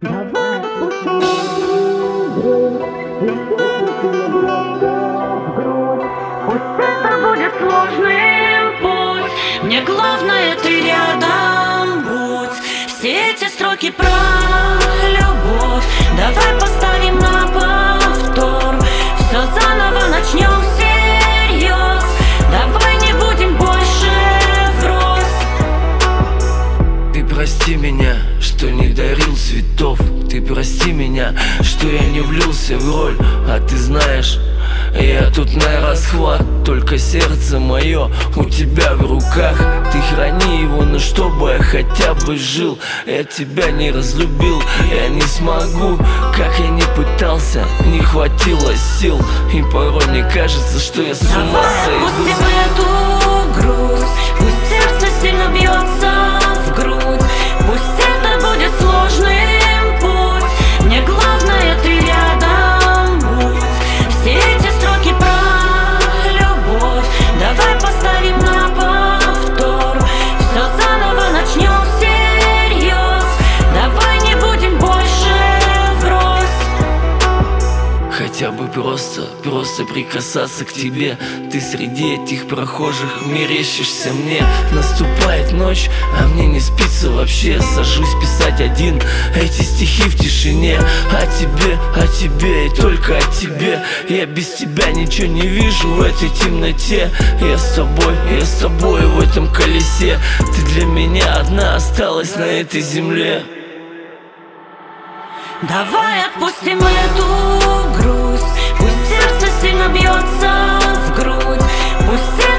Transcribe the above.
Давай отпустим грудь, пусть это будет сложным путь. Мне главное, ты рядом будь. Все эти строки про любовь давай поставим на повтор. Все заново начнем всерьез. Давай не будем больше врозь. Ты прости меня, что не дарил цветов. Ты прости меня, что я не влился в роль. А ты знаешь, я тут на расхват. Только сердце мое у тебя в руках. Ты храни его, но чтобы я хотя бы жил. Я тебя не разлюбил, я не смогу. Как я не пытался, не хватило сил. И порой мне кажется, что я с ума сойду. Отпустим эту грусть, пусть сердце сильно бьется в грудь. Пусть это будет сложным путь. Мне главное, ты рядом будь. Все эти строки про любовь давай поставим на повтор. Все заново начнем всерьез. Давай не будем больше врозь. Хотя бы просто прикасаться к тебе. Ты среди этих прохожих мерещишься мне. Наступает ночь, а мне не спится вообще. Сажусь писать один эти стихи в тишине. О тебе и только о тебе. Я без тебя ничего не вижу в этой темноте. Я с тобой в этом колесе. Ты для меня одна осталась на этой земле. Давай отпустим эту грусть, пусть сердце сильно бьется в грудь. Пусть